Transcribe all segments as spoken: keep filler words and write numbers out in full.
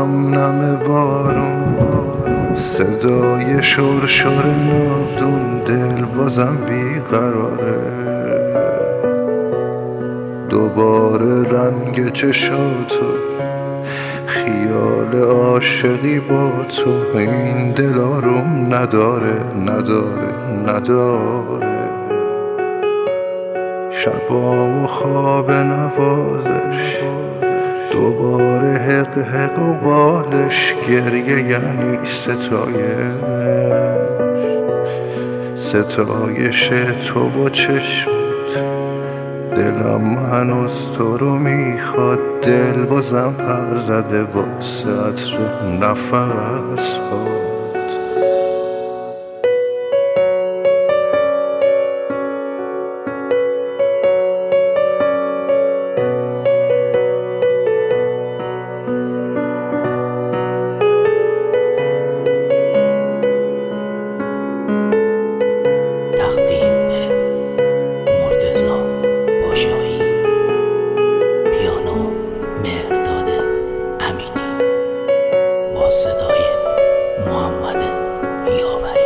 نم نم بارون، صدای شرشر ناودون، دل بازم بیقراره. دوباره رنگ چشاتو، خیال عاشقی با تو، این دل آروم نداره نداره نداره. شبام و خواب نوازش، دوباره حق حق و بالش، گریه یعنی ستایش، ستایش تو و چشمت. دلم هنوز تو رو میخواد، دل بازم پر زده واسه عطر نفس ها. صدای محمد یاوری.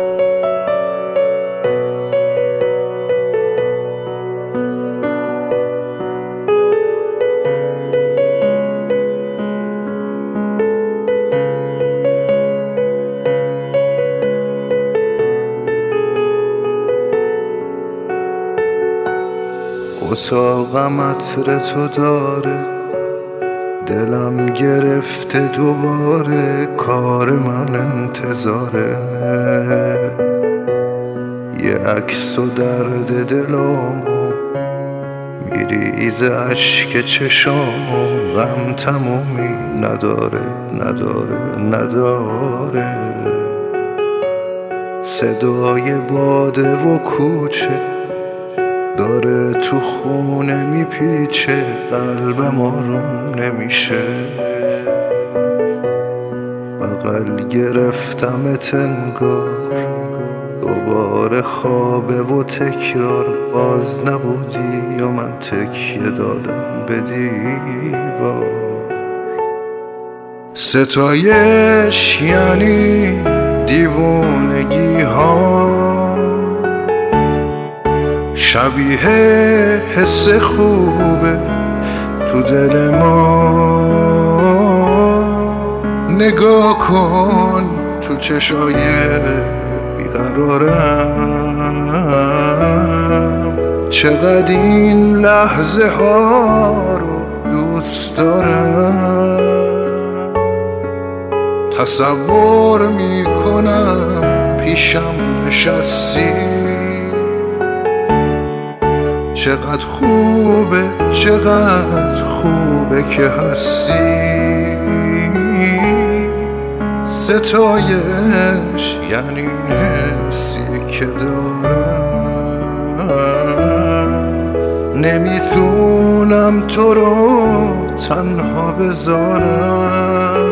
اتاقم عطر تو داره، دلم گرفته دوباره، کار من انتظاره. یه عکس و درد دلامو میریزه اشک چشامو، غم تمومی نداره نداره نداره. صدای باده و کوچه داره تو خونه میپیچه، قلبم آروم نمیشه. بغل گرفتم تنگار، دوباره خوابه و تکرار، باز نبودی و من تکیه دادم به دیوار. ستایش یعنی دیوونگی ها، شبیه حس خوبه تو دل ما. نگاه کن تو چشای بیقرارم، چقدر این لحظه ها رو دوست دارم. تصور میکنم پیشم نشستی، چقدر خوبه چقدر خوبه که هستی. ستایش یعنی حسی که دارم، نمیتونم تو رو تنها بذارم.